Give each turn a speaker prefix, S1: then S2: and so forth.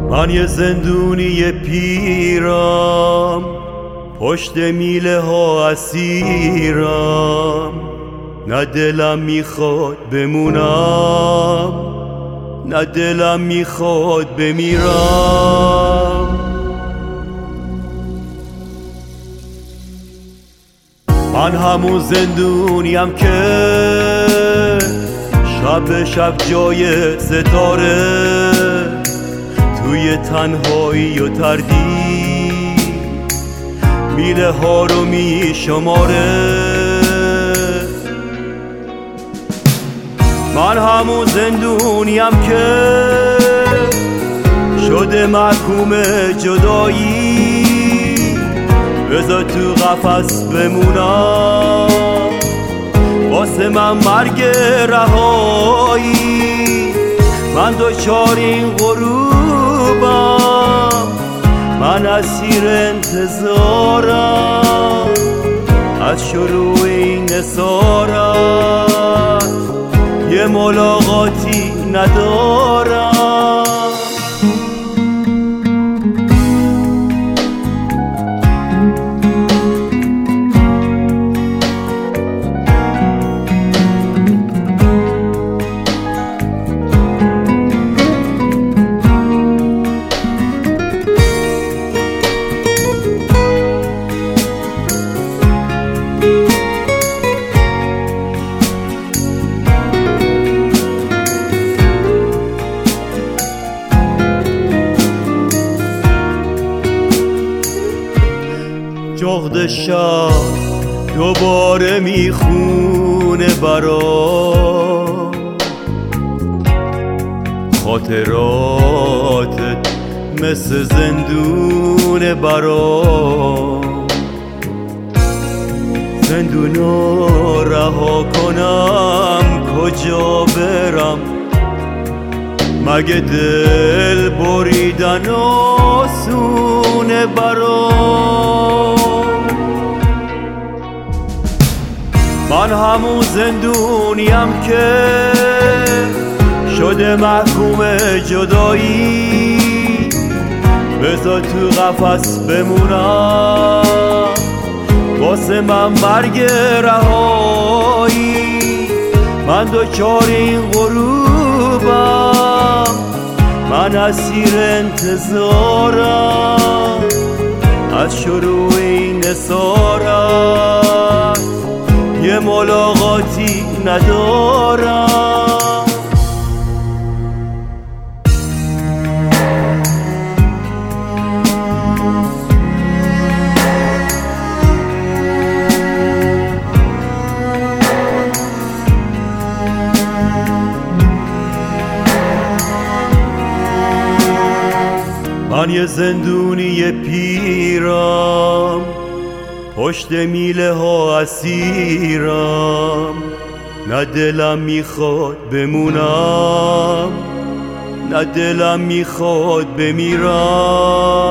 S1: من یه زندونی پیرم، پشت میله ها اسیرم. نه دلم میخواد بمونم، نه دلم میخواد بمیرم. من همون زندونیم که شب به شب جای ستاره، توی تنهایی و تردید میله ها رو می شماره. من همون زندونیم که شده محکوم جدایی، بذار تو قفس بمونم، واسه من مرگ رهایی. من دچار این غروبم، من اسیر انتظارم، از شروع این اسارت یه ملاقاتی ندارم. جغد شب دوباره میخونه برام، خاطراتت مثل زندون برام. زندونو رها کنم کجا برم، مگه دل بریدن آسونه برام. من همون زندونیم که شده محکوم جدایی، بذار تو قفس بمونم، واسه من مرگ رهایی. من دچار این غروبم، من اسیر انتظارم، از شروع این اسارت یه ملاقاتی ندارم. من یه زندونی پیرم، پشت میله ها اسیرم. نه دلم میخواد بمونم، نه دلم میخواد بمیرم.